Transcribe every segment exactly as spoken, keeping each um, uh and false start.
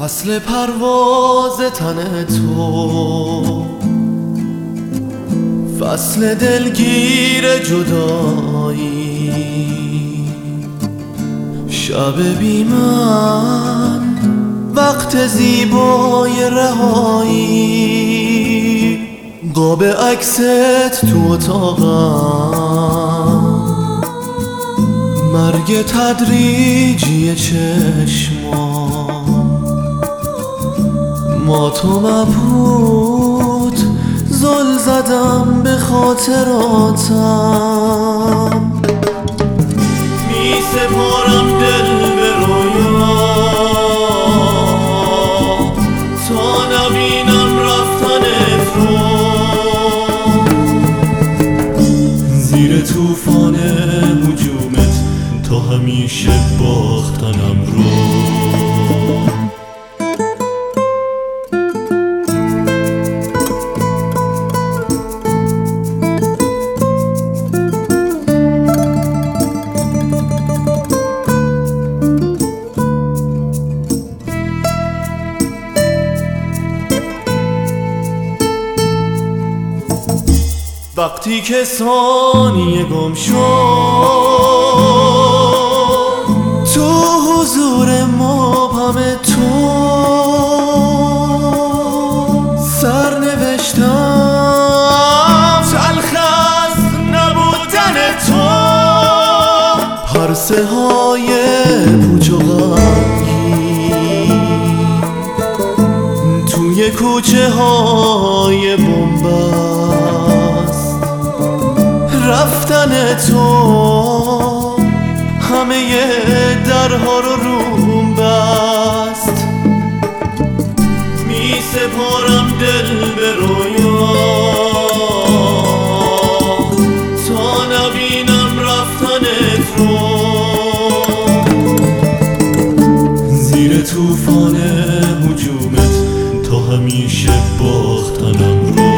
فصل پرواز تن تو، فصل دلگیر جدایی، شب بی من، وقت زیبای رهایی، قاب عکست تو اتاقم، مرگ تدریجی چشما، ما تو مبهوت زل زدم به خاطراتم، می سپارم دل به رویا تا نبینم رفتنت رو، زیر طوفان هجومت تا همیشه باختنم رو. وقتی که ثانیه گم شد تو حضور مبهم تو، سر نوشتم تلخ از نبودن تو، پرسه های پوچ و غمگین توی کوچه های بنبست، رفتن تو همه درها رو روم بست، می سپارم دل به رویا تا نبینم رفتنت رو، زیر طوفان هجومت تا همیشه باختنم رو.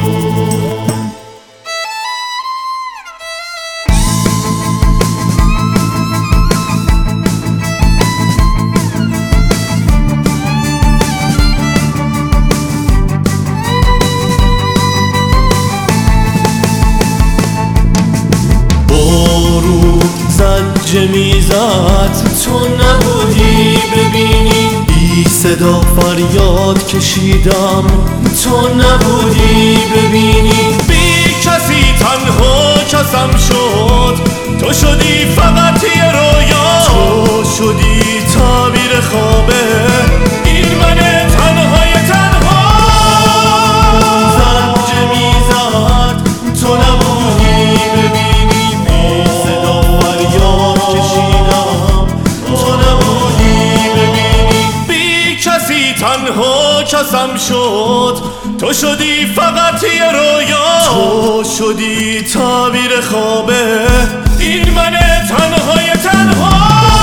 زنجه میزد تو نبودی ببینی، بی صدا فریاد کشیدم تو نبودی ببینی، بی کسی تنها کسم شد تو شدی فقط یه رویا، تو شدی تعبیر خوابه این من تنهای تنها، زنجه میزد تو نبودی ببینی، تنها کسم شد تو شدی فقط یه رویا، تو شدی تعبیر خوابه این من تنهای تنها،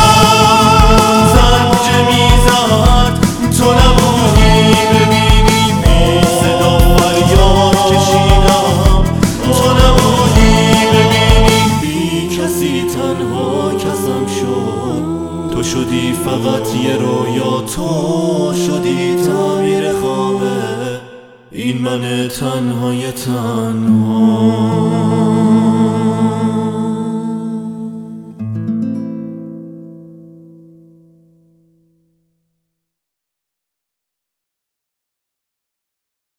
زنجه میزد تو نبودی ببینی، بی صدا فریاد کشیدم تو نبودی ببینی، بی کسی تنها کسم شد تو شدی فقط یه رویا، تو شدی تعبیر خوابه این من تنهای تنها.